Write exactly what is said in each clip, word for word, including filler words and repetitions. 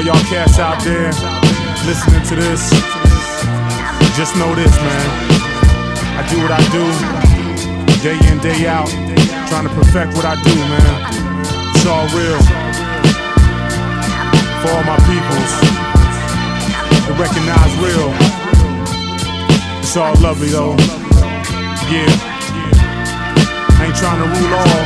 all y'all cats out there listening to this, just know this, man. I do what I do, day in, day out, trying to perfect what I do, man. It's all real. For all my peoples to recognize real. It's all lovely though. Yeah. I ain't trying to rule all.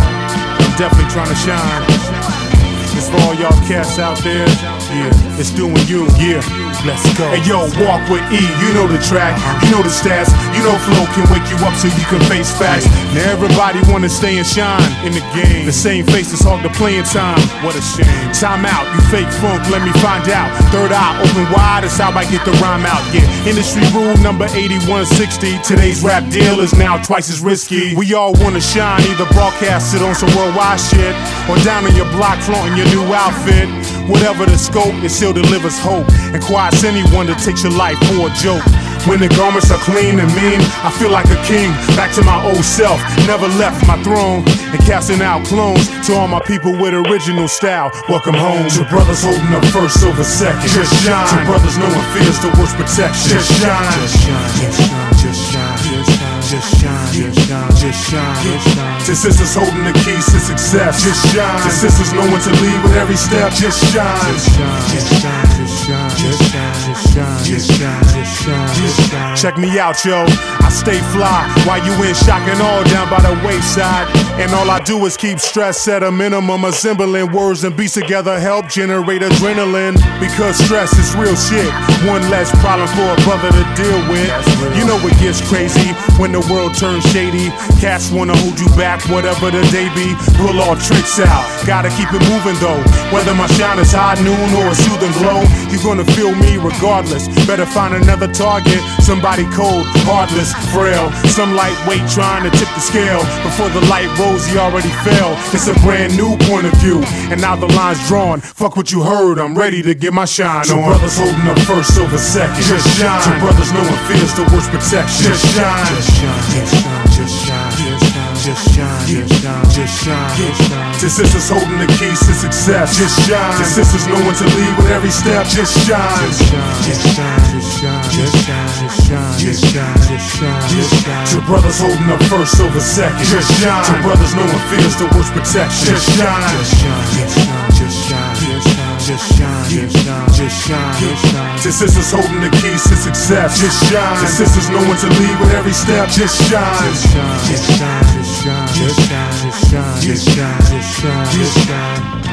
I'm definitely trying to shine. It's for all y'all cats out there. Yeah, it's doing you. Yeah, let's go. Hey yo, walk with E, you know the track, you know the stats, you know flow can wake you up so you can face facts. Now everybody wanna stay and shine in the game. The same faces hog the playing time. What a shame. Time out, you fake funk, let me find out. Third eye open wide, that's how I get the rhyme out. Yeah, industry rule number eighty-one sixty. Today's rap deal is now twice as risky. We all wanna shine, either broadcast it on some worldwide shit, or down on your block flaunting your new outfit. Whatever the scope, it still delivers hope and quiets anyone that takes your life for a joke. When the garments are clean and mean, I feel like a king, back to my old self, never left my throne. And casting out clones to all my people with original style, welcome home. To brothers holding up first over second, just shine. To brothers no one fears the worst protection, just shine. Just shine, just shine, just shine, just shine, just shine, just shine, just shine. To sisters holding the keys to success, just shine. To sisters knowing to lead with every step, just shine. Just shine, just shine, just shine, just shine, just shine, just shine, just shine, just shine. Check me out, yo, I stay fly while you in shock and all down by the wayside. And all I do is keep stress at a minimum, assembling words and beats together help generate adrenaline. Because stress is real shit, one less problem for a brother to deal with. You know it gets crazy when the world turns shady. Cats wanna hold you back, whatever the day be. Pull all tricks out, gotta keep it moving though. Whether my shine is high noon or a soothing glow, you gonna feel me regardless. Better find another target, somebody cold, heartless, frail. Some lightweight trying to tip the scale. Before the light rose, he already fell. It's a brand new point of view, and now the line's drawn. Fuck what you heard, I'm ready to get my shine on. Two brothers holding up first over second, just shine. Two brothers no one fears the worst protection, just shine. Just shine, just shine, just shine, just shine, just shine, just shine, just shine. To sisters holding the keys to success, just shine. To sisters knowing to lead with every step, just shine. Just shine, just shine, just shine, just shine, just shine, just shine, just shine, just shine. To brothers holding up first over second, just shine. To brothers no one fears the worst protection, just shine. Just shine, just shine, just shine, just shine, just shine, just shine, just shine, just shine. To sisters holding the keys to success, just shine. To sisters knowing to lead with every step, just shine. Just shine, just shine, just shine, just shine, just shine, just shine, just shine, just shine.